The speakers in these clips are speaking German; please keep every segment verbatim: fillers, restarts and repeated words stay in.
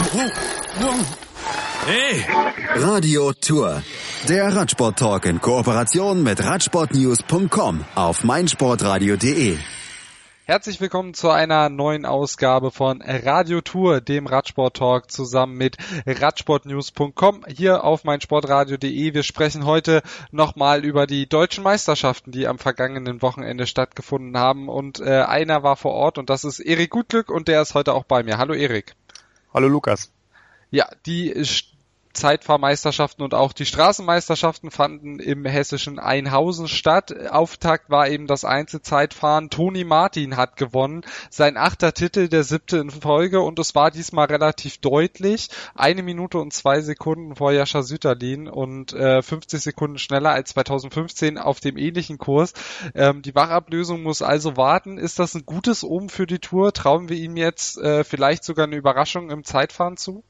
Hey! Radio Tour. Der Radsport-Talk in Kooperation mit radsportnews punkt com auf meinsportradio punkt de. Herzlich willkommen zu einer neuen Ausgabe von Radio Tour, dem Radsport-Talk zusammen mit radsportnews punkt com hier auf meinsportradio punkt de. Wir sprechen heute nochmal über die deutschen Meisterschaften, die am vergangenen Wochenende stattgefunden haben. Und äh, einer war vor Ort und das ist Erik Gutglück und der ist heute auch bei mir. Hallo Erik. Hallo Lukas. Ja, die Zeitfahrmeisterschaften und auch die Straßenmeisterschaften fanden im hessischen Ainhausen statt. Auftakt war eben das Einzelzeitfahren. Toni Martin hat gewonnen. Sein achter Titel, der siebte in Folge, und es war diesmal relativ deutlich. Eine Minute und zwei Sekunden vor Jascha Süterlin und äh, fünfzig Sekunden schneller als zweitausendfünfzehn auf dem ähnlichen Kurs. Ähm, die Wachablösung muss also warten. Ist das ein gutes Omen für die Tour? Trauen wir ihm jetzt äh, vielleicht sogar eine Überraschung im Zeitfahren zu?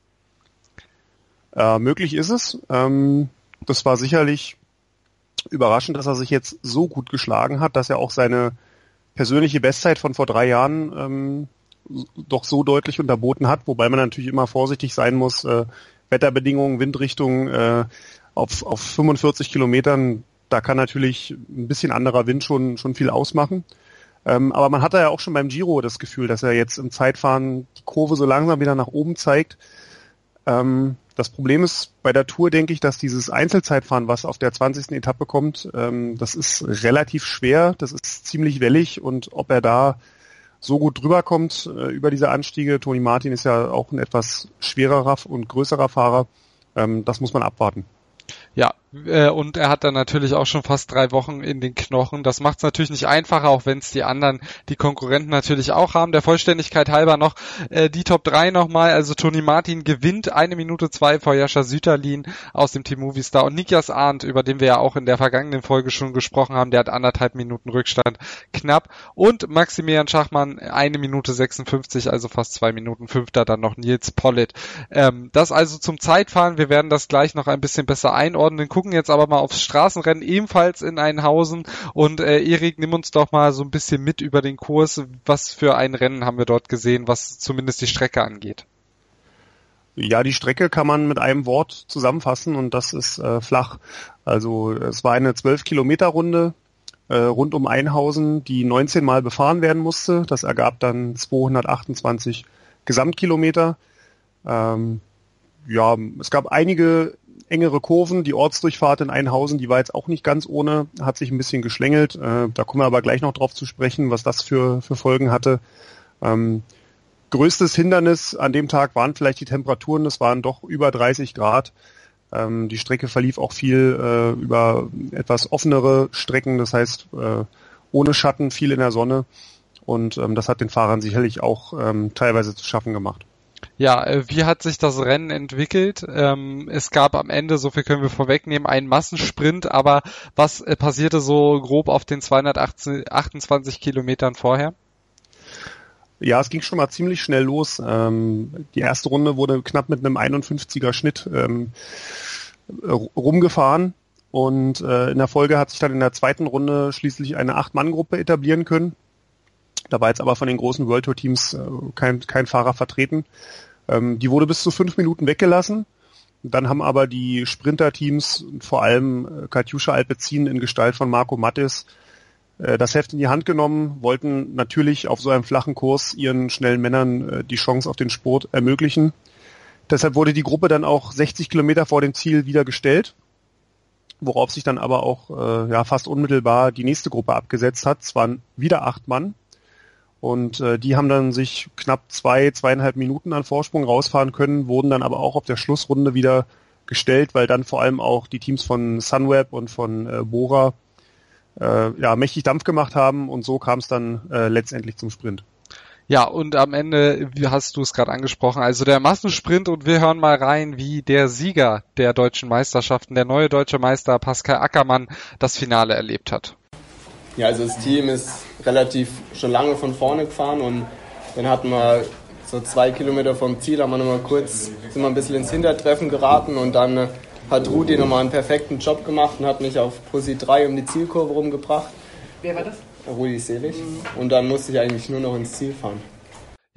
Äh, möglich ist es. Ähm, das war sicherlich überraschend, dass er sich jetzt so gut geschlagen hat, dass er auch seine persönliche Bestzeit von vor drei Jahren ähm, doch so deutlich unterboten hat, wobei man natürlich immer vorsichtig sein muss. Äh, Wetterbedingungen, Windrichtung äh, auf, auf fünfundvierzig Kilometern, da kann natürlich ein bisschen anderer Wind schon, schon viel ausmachen. Ähm, aber man hatte ja auch schon beim Giro das Gefühl, dass er jetzt im Zeitfahren die Kurve so langsam wieder nach oben zeigt. Ähm, Das Problem ist bei der Tour, denke ich, dass dieses Einzelzeitfahren, was auf der zwanzigsten Etappe kommt, ähm, das ist relativ schwer, das ist ziemlich wellig, und ob er da so gut drüber kommt äh, über diese Anstiege, Toni Martin ist ja auch ein etwas schwererer und größerer Fahrer, ähm, das muss man abwarten. Ja, äh, und er hat dann natürlich auch schon fast drei Wochen in den Knochen. Das macht es natürlich nicht einfacher, auch wenn es die anderen, die Konkurrenten natürlich auch haben. Der Vollständigkeit halber noch äh, die Top drei nochmal. Also Toni Martin gewinnt eine Minute zwei vor Jascha Süterlin aus dem Team Movistar. Und Nikias Arndt, über den wir ja auch in der vergangenen Folge schon gesprochen haben, der hat anderthalb Minuten Rückstand, knapp. Und Maximilian Schachmann eine Minute sechsundfünfzig, also fast zwei Minuten. Fünfter dann noch Nils Politt. Ähm, das also zum Zeitfahren. Wir werden das gleich noch ein bisschen besser einordnen. Gucken jetzt aber mal aufs Straßenrennen, ebenfalls in Ainhausen. Und äh, Erik, nimm uns doch mal so ein bisschen mit über den Kurs. Was für ein Rennen haben wir dort gesehen, was zumindest die Strecke angeht? Ja, die Strecke kann man mit einem Wort zusammenfassen, und das ist äh, flach. Also es war eine zwölf Kilometer Runde äh, rund um Ainhausen, die neunzehn Mal befahren werden musste. Das ergab dann zweihundertachtundzwanzig Gesamtkilometer. Ähm, ja, es gab einige engere Kurven. Die Ortsdurchfahrt in Ainhausen, die war jetzt auch nicht ganz ohne, hat sich ein bisschen geschlängelt. Äh, da kommen wir aber gleich noch drauf zu sprechen, was das für, für Folgen hatte. Ähm, größtes Hindernis an dem Tag waren vielleicht die Temperaturen. Es waren doch über dreißig Grad. Ähm, die Strecke verlief auch viel äh, über etwas offenere Strecken, das heißt äh, ohne Schatten, viel in der Sonne. Und ähm, das hat den Fahrern sicherlich auch ähm, teilweise zu schaffen gemacht. Ja, äh, wie hat sich das Rennen entwickelt? Ähm, es gab am Ende, so viel können wir vorwegnehmen, einen Massensprint, aber was äh, passierte so grob auf den zweihundertachtundzwanzig Kilometern vorher? Ja, es ging schon mal ziemlich schnell los. Ähm, die erste Runde wurde knapp mit einem einundfünfziger Schnitt ähm, rumgefahren, und äh, in der Folge hat sich dann in der zweiten Runde schließlich eine Acht-Mann-Gruppe etablieren können. Da war jetzt aber von den großen World Tour Teams äh, kein, kein Fahrer vertreten. Ähm, die wurde bis zu fünf Minuten weggelassen. Dann haben aber die Sprinter-Teams, vor allem äh, Katyusha Alpecin in Gestalt von Marco Mattis, äh, das Heft in die Hand genommen, wollten natürlich auf so einem flachen Kurs ihren schnellen Männern äh, die Chance auf den Spurt ermöglichen. Deshalb wurde die Gruppe dann auch sechzig Kilometer vor dem Ziel wieder gestellt, worauf sich dann aber auch äh, ja, fast unmittelbar die nächste Gruppe abgesetzt hat. Es waren wieder acht Mann. Und äh, die haben dann sich knapp zwei, zweieinhalb Minuten an Vorsprung rausfahren können, wurden dann aber auch auf der Schlussrunde wieder gestellt, weil dann vor allem auch die Teams von Sunweb und von äh, Bora äh, ja, mächtig Dampf gemacht haben, und so kam es dann äh, letztendlich zum Sprint. Ja, und am Ende, wie hast du es gerade angesprochen, also der Massensprint, und wir hören mal rein, wie der Sieger der deutschen Meisterschaften, der neue deutsche Meister Pascal Ackermann, das Finale erlebt hat. Ja, also das Team ist relativ schon lange von vorne gefahren, und dann hatten wir so zwei Kilometer vom Ziel, haben wir nochmal kurz, sind wir ein bisschen ins Hintertreffen geraten, und dann hat Rudi nochmal einen perfekten Job gemacht und hat mich auf Posi drei um die Zielkurve rumgebracht. Wer war das? Rudi Selig. Und dann musste ich eigentlich nur noch ins Ziel fahren.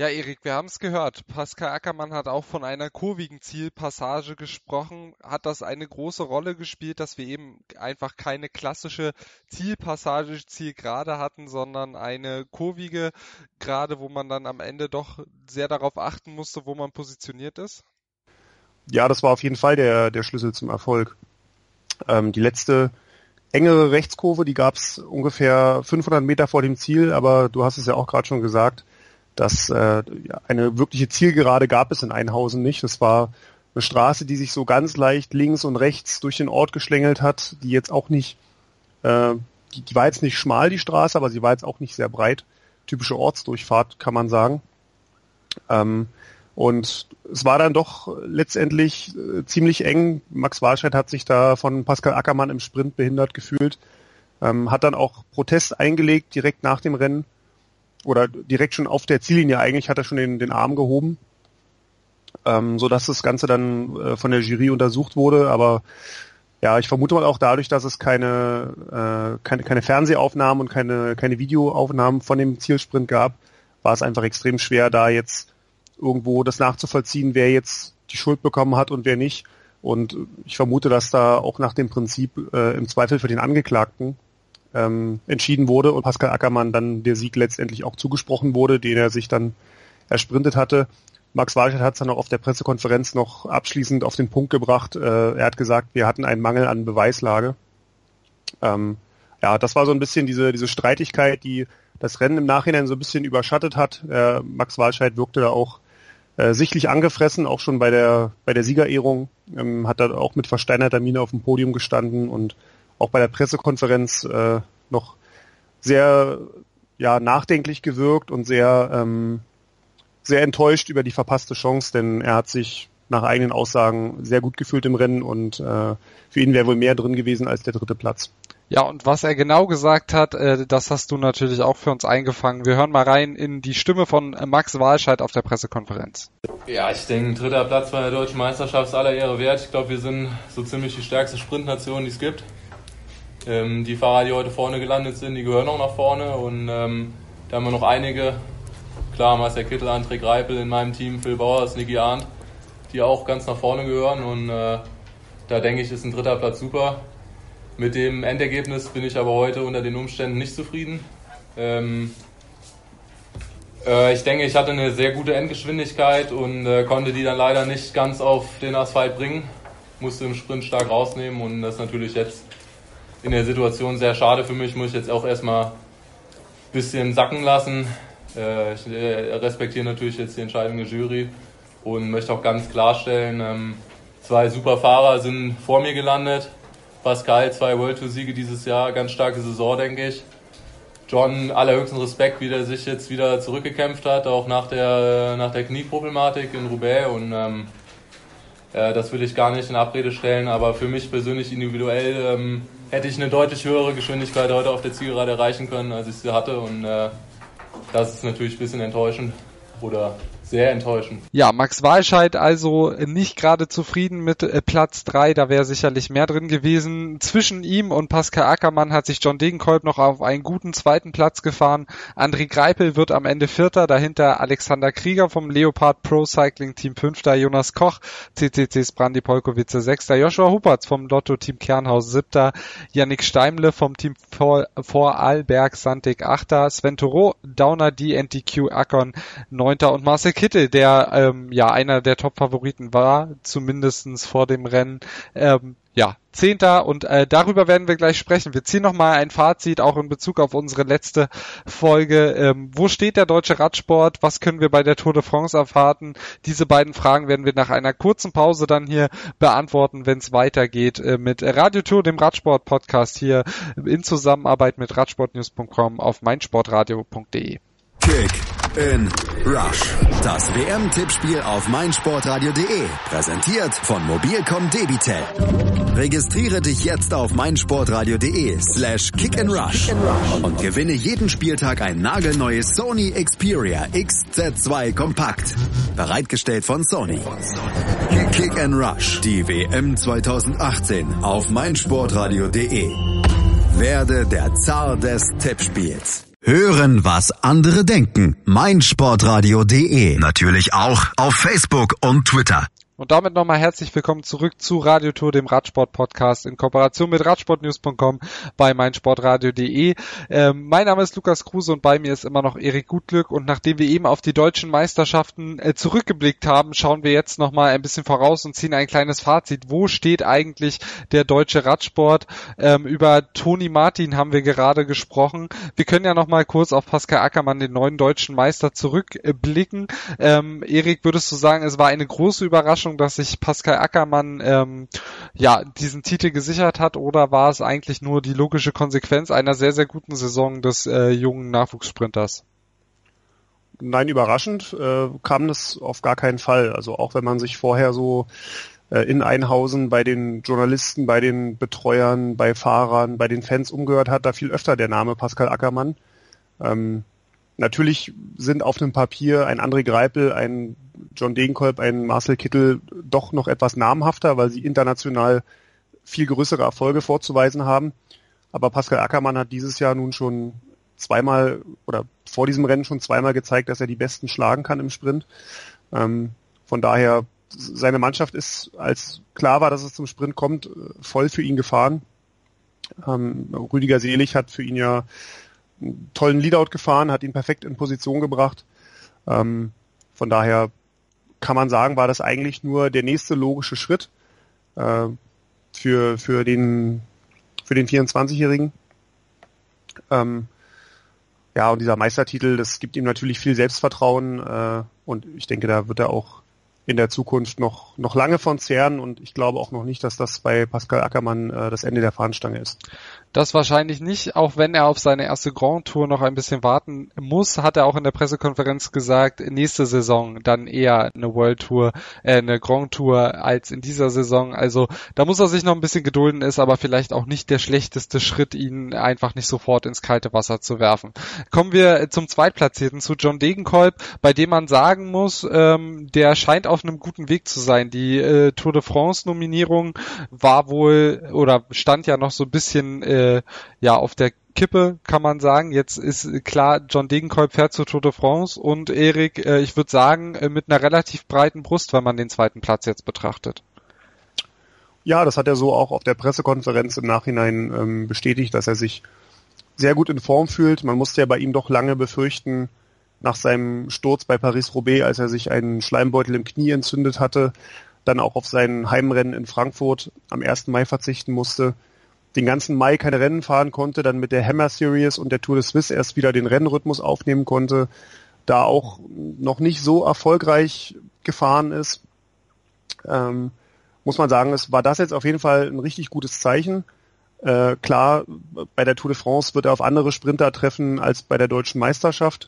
Ja, Erik, wir haben es gehört. Pascal Ackermann hat auch von einer kurvigen Zielpassage gesprochen. Hat das eine große Rolle gespielt, dass wir eben einfach keine klassische Zielpassage, Zielgerade hatten, sondern eine kurvige Gerade, wo man dann am Ende doch sehr darauf achten musste, wo man positioniert ist? Ja, das war auf jeden Fall der, der Schlüssel zum Erfolg. Ähm, die letzte engere Rechtskurve, die gab es ungefähr fünfhundert Meter vor dem Ziel, aber du hast es ja auch gerade schon gesagt, dass äh, eine wirkliche Zielgerade gab es in Einhausen nicht. Das war eine Straße, die sich so ganz leicht links und rechts durch den Ort geschlängelt hat, die jetzt auch nicht, äh, die, die war jetzt nicht schmal, die Straße, aber sie war jetzt auch nicht sehr breit. Typische Ortsdurchfahrt, kann man sagen. Ähm, und es war dann doch letztendlich äh, ziemlich eng. Max Walscheid hat sich da von Pascal Ackermann im Sprint behindert gefühlt, ähm, hat dann auch Protest eingelegt direkt nach dem Rennen. Oder direkt schon auf der Ziellinie eigentlich hat er schon den, den Arm gehoben, ähm, so dass das Ganze dann äh, von der Jury untersucht wurde. Aber ja, ich vermute mal auch dadurch, dass es keine, äh, keine, keine Fernsehaufnahmen und keine, keine Videoaufnahmen von dem Zielsprint gab, war es einfach extrem schwer, da jetzt irgendwo das nachzuvollziehen, wer jetzt die Schuld bekommen hat und wer nicht. Und ich vermute, dass da auch nach dem Prinzip äh, im Zweifel für den Angeklagten Ähm, entschieden wurde und Pascal Ackermann dann der Sieg letztendlich auch zugesprochen wurde, den er sich dann ersprintet hatte. Max Walscheid hat es dann auch auf der Pressekonferenz noch abschließend auf den Punkt gebracht. Äh, er hat gesagt, wir hatten einen Mangel an Beweislage. Ähm, ja, das war so ein bisschen diese diese Streitigkeit, die das Rennen im Nachhinein so ein bisschen überschattet hat. Äh, Max Walscheid wirkte da auch äh, sichtlich angefressen, auch schon bei der bei der Siegerehrung. Ähm, hat da auch mit versteinerter Miene auf dem Podium gestanden und auch bei der Pressekonferenz äh, noch sehr ja nachdenklich gewirkt und sehr ähm, sehr enttäuscht über die verpasste Chance, denn er hat sich nach eigenen Aussagen sehr gut gefühlt im Rennen und äh, für ihn wäre wohl mehr drin gewesen als der dritte Platz. Ja, und was er genau gesagt hat, äh, das hast du natürlich auch für uns eingefangen. Wir hören mal rein in die Stimme von Max Walscheid auf der Pressekonferenz. Ja, ich denke, dritter Platz bei der Deutschen Meisterschaft ist aller Ehre wert. Ich glaube, wir sind so ziemlich die stärkste Sprintnation, die es gibt. Ähm, die Fahrer, die heute vorne gelandet sind, die gehören auch nach vorne und ähm, da haben wir noch einige, klar, Marcel Kittel, André Greipel in meinem Team, Phil Bauers, Niki Arndt, die auch ganz nach vorne gehören und äh, da denke ich, ist ein dritter Platz super. Mit dem Endergebnis bin ich aber heute unter den Umständen nicht zufrieden. Ähm, äh, ich denke, ich hatte eine sehr gute Endgeschwindigkeit und äh, konnte die dann leider nicht ganz auf den Asphalt bringen, musste im Sprint stark rausnehmen und das ist natürlich jetzt in der Situation sehr schade für mich, muss ich jetzt auch erstmal ein bisschen sacken lassen. Äh, ich äh, respektiere natürlich jetzt die Entscheidung der Jury und möchte auch ganz klarstellen, ähm, zwei super Fahrer sind vor mir gelandet. Pascal, zwei World Tour Siege dieses Jahr, ganz starke Saison, denke ich. John, allerhöchsten Respekt, wie der sich jetzt wieder zurückgekämpft hat, auch nach der, nach der Knieproblematik in Roubaix und ähm, äh, das will ich gar nicht in Abrede stellen, aber für mich persönlich individuell ähm, hätte ich eine deutlich höhere Geschwindigkeit heute auf der Zielgerade erreichen können, als ich sie hatte. Und äh, das ist natürlich ein bisschen enttäuschend oder sehr enttäuschend. Ja, Max Walscheid also nicht gerade zufrieden mit äh, Platz drei, da wäre sicherlich mehr drin gewesen. Zwischen ihm und Pascal Ackermann hat sich John Degenkolb noch auf einen guten zweiten Platz gefahren. André Greipel wird am Ende Vierter, dahinter Alexander Krieger vom Leopard Pro Cycling Team Fünfter, Jonas Koch, C C Cs Brandi Polkowice Sechster, Joshua Huppertz vom Lotto Team Kernhaus Siebter, Yannick Steimle vom Team Vorarlberg Santig Achter, Sven Thoreau, Downer D N T Q Akkon Neunter und Marcel Kittel, der ähm, ja einer der Top-Favoriten war, zumindestens vor dem Rennen, ähm, ja, Zehnter und äh, darüber werden wir gleich sprechen. Wir ziehen nochmal ein Fazit, auch in Bezug auf unsere letzte Folge. Ähm, wo steht der deutsche Radsport? Was können wir bei der Tour de France erwarten? Diese beiden Fragen werden wir nach einer kurzen Pause dann hier beantworten, wenn es weitergeht äh, mit Radio Tour, dem Radsport-Podcast hier in Zusammenarbeit mit radsportnews punkt com auf meinsportradio punkt de. Kick in Rush. Das W M-Tippspiel auf meinsportradio punkt de. Präsentiert von Mobilcom Debitel. Registriere dich jetzt auf meinsportradio punkt de slash kick and rush und gewinne jeden Spieltag ein nagelneues Sony Xperia X Z zwei Kompakt. Bereitgestellt von Sony. Kick and Rush. Die W M zwanzig achtzehn auf meinsportradio punkt de. Werde der Zar des Tippspiels. Hören, was andere denken. meinsportradio punkt de. Natürlich auch auf Facebook und Twitter. Und damit nochmal herzlich willkommen zurück zu Radiotour, dem Radsport-Podcast in Kooperation mit radsportnews punkt com bei meinsportradio punkt de. Ähm, mein Name ist Lukas Kruse und bei mir ist immer noch Erik Gutglück. Und nachdem wir eben auf die deutschen Meisterschaften äh, zurückgeblickt haben, schauen wir jetzt nochmal ein bisschen voraus und ziehen ein kleines Fazit. Wo steht eigentlich der deutsche Radsport? Ähm, über Toni Martin haben wir gerade gesprochen. Wir können ja nochmal kurz auf Pascal Ackermann, den neuen deutschen Meister, zurückblicken. Ähm, Erik, würdest du sagen, es war eine große Überraschung, dass sich Pascal Ackermann ähm, ja diesen Titel gesichert hat, oder war es eigentlich nur die logische Konsequenz einer sehr, sehr guten Saison des äh, jungen Nachwuchssprinters? Nein, überraschend äh, kam das auf gar keinen Fall. Also auch wenn man sich vorher so äh, in Einhausen bei den Journalisten, bei den Betreuern, bei Fahrern, bei den Fans umgehört hat, da fiel öfter der Name Pascal Ackermann. Ähm, Natürlich sind auf dem Papier ein André Greipel, ein John Degenkolb, ein Marcel Kittel doch noch etwas namhafter, weil sie international viel größere Erfolge vorzuweisen haben. Aber Pascal Ackermann hat dieses Jahr nun schon zweimal oder vor diesem Rennen schon zweimal gezeigt, dass er die Besten schlagen kann im Sprint. Ähm, von daher, seine Mannschaft ist, als klar war, dass es zum Sprint kommt, voll für ihn gefahren. Ähm, Rüdiger Selig hat für ihn ja einen tollen Leadout gefahren, hat ihn perfekt in Position gebracht. Ähm, von daher kann man sagen, war das eigentlich nur der nächste logische Schritt äh, für für den für den vierundzwanzigjährigen. Ähm, ja, und dieser Meistertitel, das gibt ihm natürlich viel Selbstvertrauen äh, und ich denke, da wird er auch in der Zukunft noch noch lange von zehren, und ich glaube auch noch nicht, dass das bei Pascal Ackermann äh, das Ende der Fahnenstange ist. Das wahrscheinlich nicht, auch wenn er auf seine erste Grand Tour noch ein bisschen warten muss, hat er auch in der Pressekonferenz gesagt, nächste Saison dann eher eine World Tour, äh, eine Grand Tour als in dieser Saison. Also da muss er sich noch ein bisschen gedulden, ist aber vielleicht auch nicht der schlechteste Schritt, ihn einfach nicht sofort ins kalte Wasser zu werfen. Kommen wir zum Zweitplatzierten, zu John Degenkolb, bei dem man sagen muss, ähm, der scheint auf einem guten Weg zu sein. Die äh, Tour de France Nominierung war wohl oder stand ja noch so ein bisschen äh, ja auf der Kippe, kann man sagen. Jetzt ist klar, John Degenkolb fährt zur Tour de France und Erik, äh, ich würde sagen, äh, mit einer relativ breiten Brust, wenn man den zweiten Platz jetzt betrachtet. Ja, das hat er so auch auf der Pressekonferenz im Nachhinein ähm, bestätigt, dass er sich sehr gut in Form fühlt. Man musste ja bei ihm doch lange befürchten, nach seinem Sturz bei Paris-Roubaix, als er sich einen Schleimbeutel im Knie entzündet hatte, dann auch auf sein Heimrennen in Frankfurt am ersten Mai verzichten musste, den ganzen Mai keine Rennen fahren konnte, dann mit der Hammer Series und der Tour de Suisse erst wieder den Rennrhythmus aufnehmen konnte, da auch noch nicht so erfolgreich gefahren ist. Ähm, muss man sagen, es war das jetzt auf jeden Fall ein richtig gutes Zeichen. Äh, klar, bei der Tour de France wird er auf andere Sprinter treffen als bei der deutschen Meisterschaft.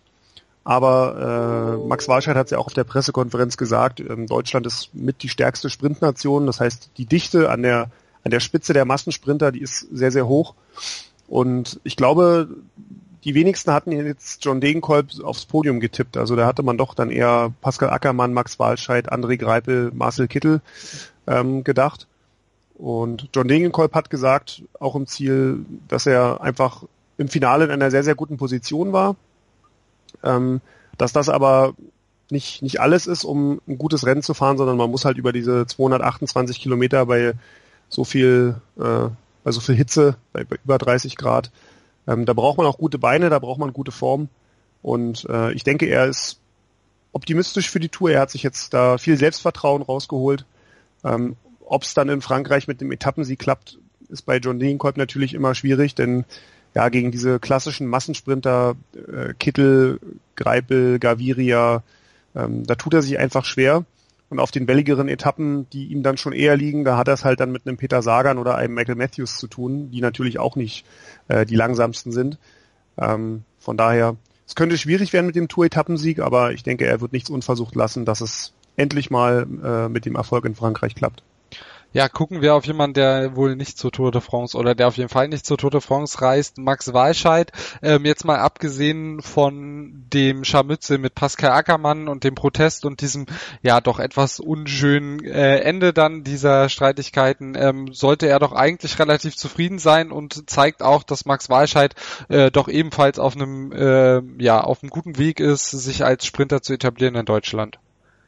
Aber äh, Max Walscheid hat es ja auch auf der Pressekonferenz gesagt, ähm, Deutschland ist mit die stärkste Sprintnation. Das heißt, die Dichte an der an der Spitze der Massensprinter, die ist sehr, sehr hoch. Und ich glaube, die wenigsten hatten jetzt John Degenkolb aufs Podium getippt. Also da hatte man doch dann eher Pascal Ackermann, Max Walscheid, André Greipel, Marcel Kittel ähm, gedacht. Und John Degenkolb hat gesagt, auch im Ziel, dass er einfach im Finale in einer sehr, sehr guten Position war. Ähm, dass das aber nicht nicht alles ist, um ein gutes Rennen zu fahren, sondern man muss halt über diese zweihundertachtundzwanzig Kilometer bei so viel äh, bei so viel Hitze, bei, bei über dreißig Grad, ähm, da braucht man auch gute Beine, da braucht man gute Form, und äh, ich denke, er ist optimistisch für die Tour. Er hat sich jetzt da viel Selbstvertrauen rausgeholt. Ähm, ob es dann in Frankreich mit dem Etappensieg klappt, ist bei John Degenkolb natürlich immer schwierig, denn ja, gegen diese klassischen Massensprinter, äh, Kittel, Greipel, Gaviria, ähm, da tut er sich einfach schwer. Und auf den welligeren Etappen, die ihm dann schon eher liegen, da hat er es halt dann mit einem Peter Sagan oder einem Michael Matthews zu tun, die natürlich auch nicht äh, die langsamsten sind. Ähm, von daher, es könnte schwierig werden mit dem Tour-Etappensieg, aber ich denke, er wird nichts unversucht lassen, dass es endlich mal äh, mit dem Erfolg in Frankreich klappt. Ja, gucken wir auf jemanden, der wohl nicht zur Tour de France oder der auf jeden Fall nicht zur Tour de France reist, Max Walscheid. Ähm, jetzt mal abgesehen von dem Scharmützel mit Pascal Ackermann und dem Protest und diesem ja doch etwas unschönen äh, Ende dann dieser Streitigkeiten, ähm, sollte er doch eigentlich relativ zufrieden sein und zeigt auch, dass Max Walscheid äh, doch ebenfalls auf einem äh, ja auf einem guten Weg ist, sich als Sprinter zu etablieren in Deutschland.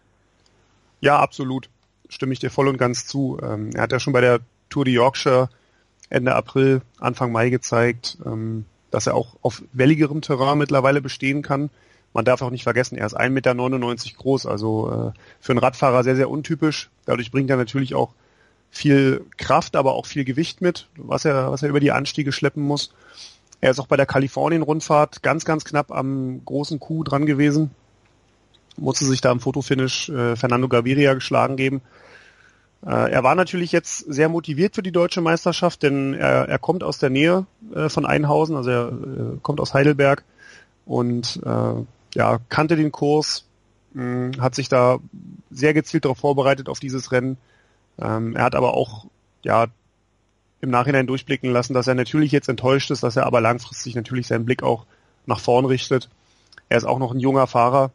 Ja, absolut. Stimme ich dir voll und ganz zu. Ähm, er hat ja schon bei der Tour de Yorkshire Ende April, Anfang Mai gezeigt, ähm, dass er auch auf welligerem Terrain mittlerweile bestehen kann. Man darf auch nicht vergessen, er ist ein Meter neunundneunzig groß, also äh, für einen Radfahrer sehr, sehr untypisch. Dadurch bringt er natürlich auch viel Kraft, aber auch viel Gewicht mit, was er, was er über die Anstiege schleppen muss. Er ist auch bei der Kalifornien-Rundfahrt ganz, ganz knapp am großen Coup dran gewesen. Musste sich da im Fotofinish äh, Fernando Gaviria geschlagen geben. Äh, er war natürlich jetzt sehr motiviert für die deutsche Meisterschaft, denn er, er kommt aus der Nähe äh, von Einhausen, also er äh, kommt aus Heidelberg und äh, ja, kannte den Kurs, mh, hat sich da sehr gezielt darauf vorbereitet auf dieses Rennen. Ähm, er hat aber auch ja im Nachhinein durchblicken lassen, dass er natürlich jetzt enttäuscht ist, dass er aber langfristig natürlich seinen Blick auch nach vorn richtet. Er ist auch noch ein junger Fahrer.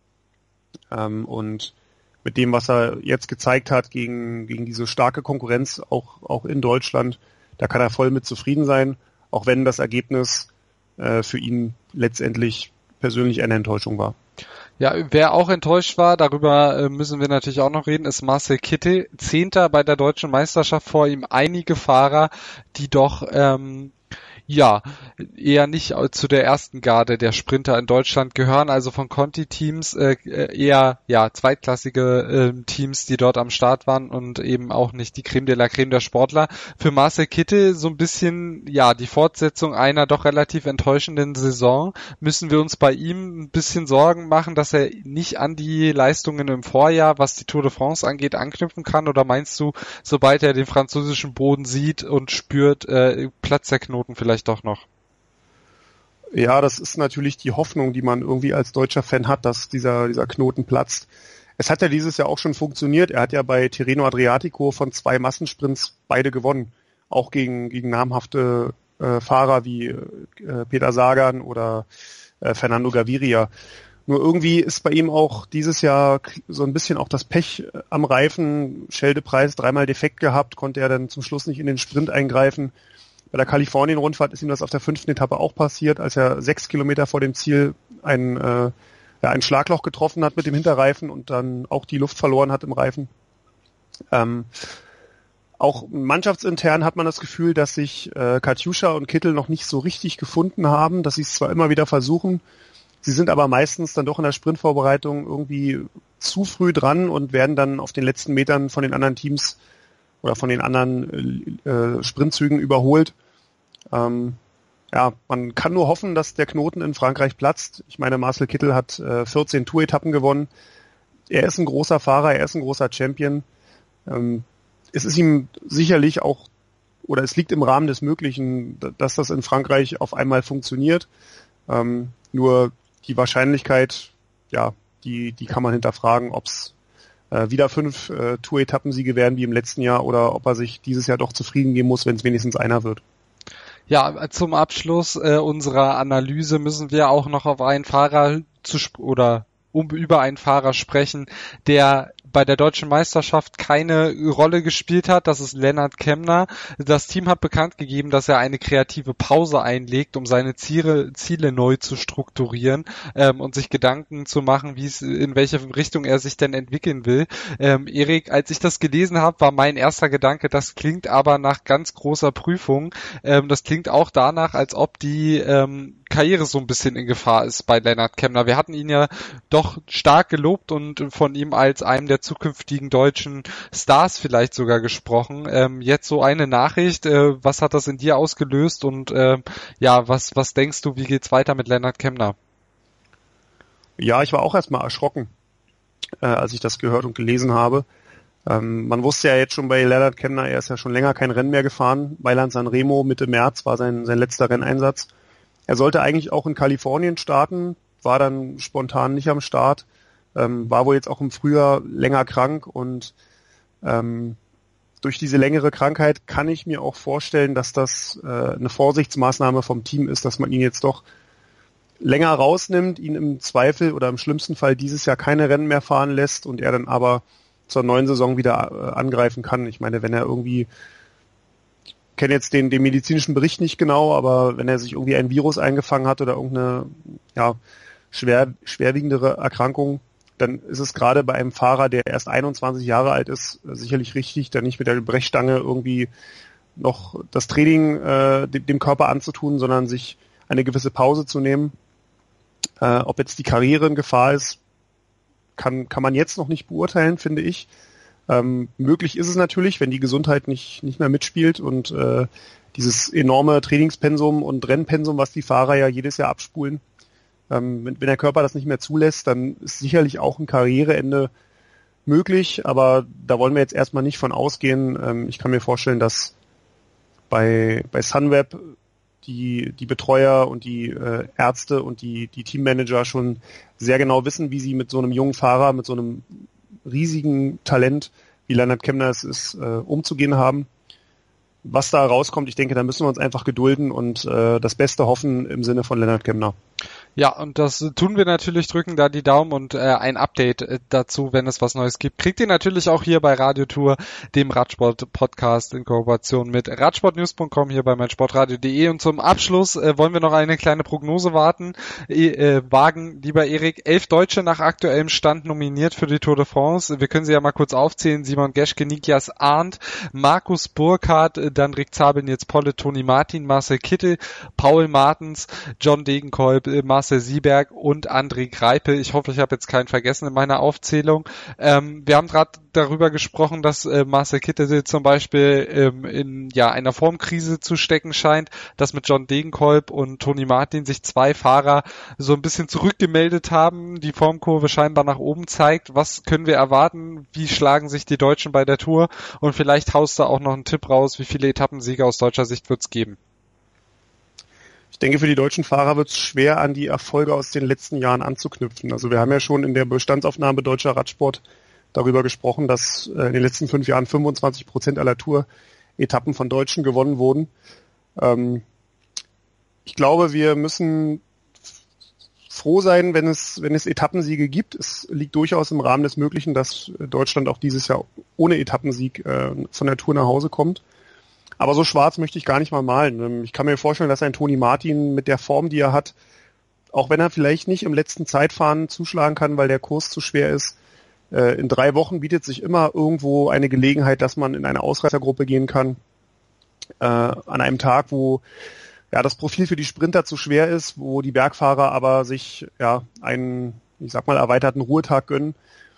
Ähm, und mit dem, was er jetzt gezeigt hat gegen, gegen diese starke Konkurrenz, auch, auch in Deutschland, da kann er voll mit zufrieden sein, auch wenn das Ergebnis äh, für ihn letztendlich persönlich eine Enttäuschung war. Ja, wer auch enttäuscht war, darüber äh, müssen wir natürlich auch noch reden, ist Marcel Kittel, Zehnter bei der deutschen Meisterschaft, vor ihm einige Fahrer, die doch ähm, ja, eher nicht zu der ersten Garde der Sprinter in Deutschland gehören, also von Conti-Teams äh, eher ja zweitklassige äh, Teams, die dort am Start waren und eben auch nicht die Creme de la Creme der Sportler. Für Marcel Kittel so ein bisschen ja die Fortsetzung einer doch relativ enttäuschenden Saison. Müssen wir uns bei ihm ein bisschen Sorgen machen, dass er nicht an die Leistungen im Vorjahr, was die Tour de France angeht, anknüpfen kann? Oder meinst du, sobald er den französischen Boden sieht und spürt, äh, platzt der Knoten vielleicht doch noch? Ja, das ist natürlich die Hoffnung, die man irgendwie als deutscher Fan hat, dass dieser, dieser Knoten platzt. Es hat ja dieses Jahr auch schon funktioniert. Er hat ja bei Tirreno Adriatico von zwei Massensprints beide gewonnen. Auch gegen, gegen namhafte äh, Fahrer wie äh, Peter Sagan oder äh, Fernando Gaviria. Nur irgendwie ist bei ihm auch dieses Jahr so ein bisschen auch das Pech am Reifen. Scheldepreis dreimal defekt gehabt, konnte er dann zum Schluss nicht in den Sprint eingreifen. Bei der Kalifornien-Rundfahrt ist ihm das auf der fünften Etappe auch passiert, als er sechs Kilometer vor dem Ziel ein, äh, ja, ein Schlagloch getroffen hat mit dem Hinterreifen und dann auch die Luft verloren hat im Reifen. Ähm, auch mannschaftsintern hat man das Gefühl, dass sich äh, Katjuscha und Kittel noch nicht so richtig gefunden haben, dass sie es zwar immer wieder versuchen, sie sind aber meistens dann doch in der Sprintvorbereitung irgendwie zu früh dran und werden dann auf den letzten Metern von den anderen Teams oder von den anderen äh, Sprintzügen überholt. Ähm, ja, man kann nur hoffen, dass der Knoten in Frankreich platzt. Ich meine, Marcel Kittel hat äh, vierzehn Tour-Etappen gewonnen. Er ist ein großer Fahrer, er ist ein großer Champion. Ähm, es ist ihm sicherlich auch, oder es liegt im Rahmen des Möglichen, dass das in Frankreich auf einmal funktioniert. Ähm, nur die Wahrscheinlichkeit, ja, die, die kann man hinterfragen, ob es äh, wieder fünf äh, Tour-Etappensiege werden wie im letzten Jahr oder ob er sich dieses Jahr doch zufrieden geben muss, wenn es wenigstens einer wird. Ja, zum Abschluss äh, unserer Analyse müssen wir auch noch auf einen Fahrer zu sp- oder um über einen Fahrer sprechen, der bei der deutschen Meisterschaft keine Rolle gespielt hat. Das ist Lennart Kämna. Das Team hat bekannt gegeben, dass er eine kreative Pause einlegt, um seine Ziele, Ziele neu zu strukturieren ähm, und sich Gedanken zu machen, wie es in welche Richtung er sich denn entwickeln will. Ähm, Erik, als ich das gelesen habe, war mein erster Gedanke, das klingt aber nach ganz großer Prüfung. Ähm, das klingt auch danach, als ob die ähm, Karriere so ein bisschen in Gefahr ist bei Lennart Kämna. Wir hatten ihn ja doch stark gelobt und von ihm als einem der zukünftigen deutschen Stars vielleicht sogar gesprochen. Ähm, jetzt so eine Nachricht, äh, was hat das in dir ausgelöst und äh, ja, was was denkst du, wie geht's weiter mit Lennart Kämna? Ja, ich war auch erstmal erschrocken, äh, als ich das gehört und gelesen habe. Ähm, man wusste ja jetzt schon bei Lennart Kämna, er ist ja schon länger kein Rennen mehr gefahren. Mailand San Remo Mitte März war sein sein letzter Renneinsatz. Er sollte eigentlich auch in Kalifornien starten, war dann spontan nicht am Start, ähm, war wohl jetzt auch im Frühjahr länger krank und ähm, durch diese längere Krankheit kann ich mir auch vorstellen, dass das äh, eine Vorsichtsmaßnahme vom Team ist, dass man ihn jetzt doch länger rausnimmt, ihn im Zweifel oder im schlimmsten Fall dieses Jahr keine Rennen mehr fahren lässt und er dann aber zur neuen Saison wieder äh, angreifen kann. Ich meine, wenn er irgendwie, ich kenne jetzt den, den medizinischen Bericht nicht genau, aber wenn er sich irgendwie ein Virus eingefangen hat oder irgendeine ja, schwer, schwerwiegendere Erkrankung, dann ist es gerade bei einem Fahrer, der erst einundzwanzig Jahre alt ist, sicherlich richtig, da nicht mit der Brechstange irgendwie noch das Training äh, dem Körper anzutun, sondern sich eine gewisse Pause zu nehmen. Äh, ob jetzt die Karriere in Gefahr ist, kann kann man jetzt noch nicht beurteilen, finde ich. Ähm, möglich ist es natürlich, wenn die Gesundheit nicht nicht mehr mitspielt und äh, dieses enorme Trainingspensum und Rennpensum, was die Fahrer ja jedes Jahr abspulen, ähm, wenn, wenn der Körper das nicht mehr zulässt, dann ist sicherlich auch ein Karriereende möglich, aber da wollen wir jetzt erstmal nicht von ausgehen. Ähm, ich kann mir vorstellen, dass bei bei Sunweb die die Betreuer und die äh, Ärzte und die die Teammanager schon sehr genau wissen, wie sie mit so einem jungen Fahrer, mit so einem riesigen Talent, wie Lennart Kämna es ist, äh, umzugehen haben. Was da rauskommt, ich denke, da müssen wir uns einfach gedulden und äh, das Beste hoffen im Sinne von Lennart Kämna. Ja, und das tun wir natürlich, drücken da die Daumen und äh, ein Update äh, dazu, wenn es was Neues gibt, kriegt ihr natürlich auch hier bei Radiotour, dem Radsport-Podcast in Kooperation mit radsportnews punkt com hier bei meinsportradio punkt de. Und zum Abschluss äh, wollen wir noch eine kleine Prognose warten, e, äh, wagen, lieber Erik. Elf Deutsche nach aktuellem Stand nominiert für die Tour de France. Wir können sie ja mal kurz aufzählen. Simon Geschke, Nikias Arndt, Markus Burkhardt, äh, dann Rick Zabel, Nils Polle, Toni Martin, Marcel Kittel, Paul Martens, John Degenkolb, äh, Marcel Sieberg und André Greipel. Ich hoffe, ich habe jetzt keinen vergessen in meiner Aufzählung. Ähm, wir haben gerade darüber gesprochen, dass äh, Marcel Kittel zum Beispiel ähm, in ja einer Formkrise zu stecken scheint, dass mit John Degenkolb und Toni Martin sich zwei Fahrer so ein bisschen zurückgemeldet haben, die Formkurve scheinbar nach oben zeigt. Was können wir erwarten? Wie schlagen sich die Deutschen bei der Tour? Und vielleicht haust du auch noch einen Tipp raus, wie viele Etappensiege aus deutscher Sicht wird es geben? Ich denke, für die deutschen Fahrer wird es schwer, an die Erfolge aus den letzten Jahren anzuknüpfen. Also wir haben ja schon in der Bestandsaufnahme Deutscher Radsport darüber gesprochen, dass in den letzten fünf Jahren fünfundzwanzig Prozent aller Tour-Etappen von Deutschen gewonnen wurden. Ähm, ich glaube, wir müssen froh sein, wenn es, wenn es Etappensiege gibt. Es liegt durchaus im Rahmen des Möglichen, dass Deutschland auch dieses Jahr ohne Etappensieg äh, von der Tour nach Hause kommt. Aber so schwarz möchte ich gar nicht mal malen. Ich kann mir vorstellen, dass ein Toni Martin mit der Form, die er hat, auch wenn er vielleicht nicht im letzten Zeitfahren zuschlagen kann, weil der Kurs zu schwer ist, in drei Wochen bietet sich immer irgendwo eine Gelegenheit, dass man in eine Ausreißergruppe gehen kann. An einem Tag, wo ja das Profil für die Sprinter zu schwer ist, wo die Bergfahrer aber sich ja einen, ich sag mal, erweiterten Ruhetag gönnen.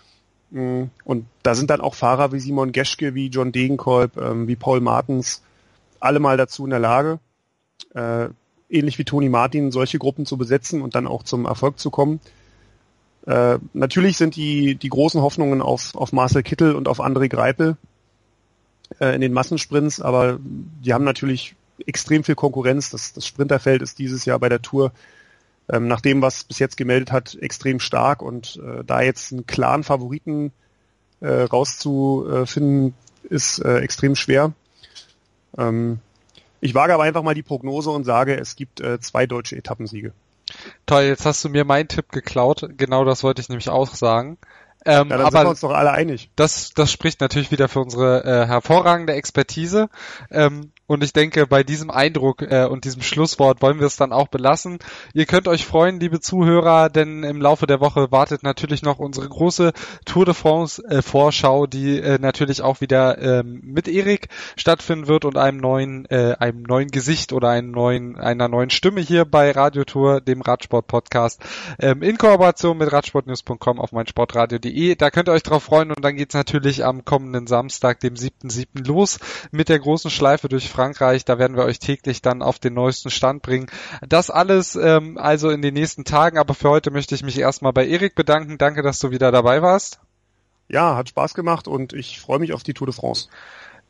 Und da sind dann auch Fahrer wie Simon Geschke, wie John Degenkolb, wie Paul Martens alle mal dazu in der Lage, äh, ähnlich wie Toni Martin, solche Gruppen zu besetzen und dann auch zum Erfolg zu kommen. Äh, natürlich sind die die großen Hoffnungen auf auf Marcel Kittel und auf André Greipel äh, in den Massensprints, aber die haben natürlich extrem viel Konkurrenz. Das, das Sprinterfeld ist dieses Jahr bei der Tour ähm, nach dem, was bis jetzt gemeldet hat, extrem stark und äh, da jetzt einen klaren Favoriten äh, rauszufinden, ist äh, extrem schwer. Ähm, ich wage aber einfach mal die Prognose und sage, es gibt äh, zwei deutsche Etappensiege. Toll, jetzt hast du mir meinen Tipp geklaut. Genau das wollte ich nämlich auch sagen. Ähm, ja, dann aber sind wir uns doch alle einig. Das, das spricht natürlich wieder für unsere äh, hervorragende Expertise. Ähm, und ich denke, bei diesem Eindruck äh, und diesem Schlusswort wollen wir es dann auch belassen. Ihr könnt euch freuen, liebe Zuhörer, denn im Laufe der Woche wartet natürlich noch unsere große Tour de France äh, Vorschau, die äh, natürlich auch wieder ähm, mit Erik stattfinden wird und einem neuen, äh, einem neuen Gesicht oder einem neuen, einer neuen Stimme hier bei Radiotour, dem Radsport-Podcast, ähm, in Kooperation mit radsportnews punkt com auf meinsportradio punkt de. Da könnt ihr euch drauf freuen und dann geht's natürlich am kommenden Samstag, dem siebten siebten los mit der großen Schleife durch Frankreich. Da werden wir euch täglich dann auf den neuesten Stand bringen. Das alles ähm, also in den nächsten Tagen, aber für heute möchte ich mich erstmal bei Erik bedanken. Danke, dass du wieder dabei warst. Ja, hat Spaß gemacht und ich freue mich auf die Tour de France.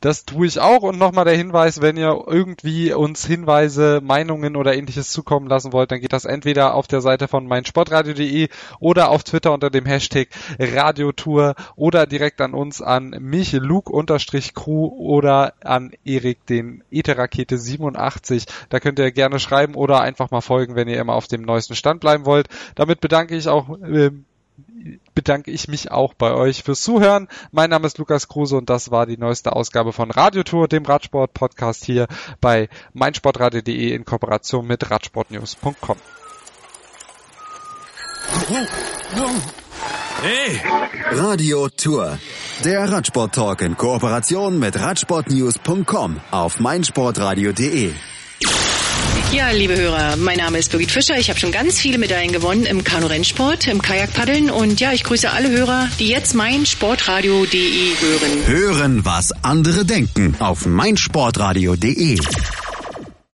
Das tue ich auch. Und nochmal der Hinweis, wenn ihr irgendwie uns Hinweise, Meinungen oder ähnliches zukommen lassen wollt, dann geht das entweder auf der Seite von meinsportradio punkt de oder auf Twitter unter dem Hashtag Radiotour oder direkt an uns, an mich, Luke-Crew oder an Erik, den Etherrakete siebenundachtzig. Da könnt ihr gerne schreiben oder einfach mal folgen, wenn ihr immer auf dem neuesten Stand bleiben wollt. Damit bedanke ich auch äh, bedanke ich mich auch bei euch fürs Zuhören. Mein Name ist Lukas Kruse und das war die neueste Ausgabe von Radiotour, dem Radsport-Podcast hier bei meinsportradio punkt de in Kooperation mit radsportnews punkt com. Hey! Radiotour, der Radsport-Talk in Kooperation mit radsportnews punkt com auf meinsportradio punkt de. Ja, liebe Hörer, mein Name ist Birgit Fischer. Ich habe schon ganz viele Medaillen gewonnen im Kanu-Rennsport, im Kajakpaddeln und ja, ich grüße alle Hörer, die jetzt meinsportradio punkt de hören. Hören, was andere denken auf meinsportradio punkt de.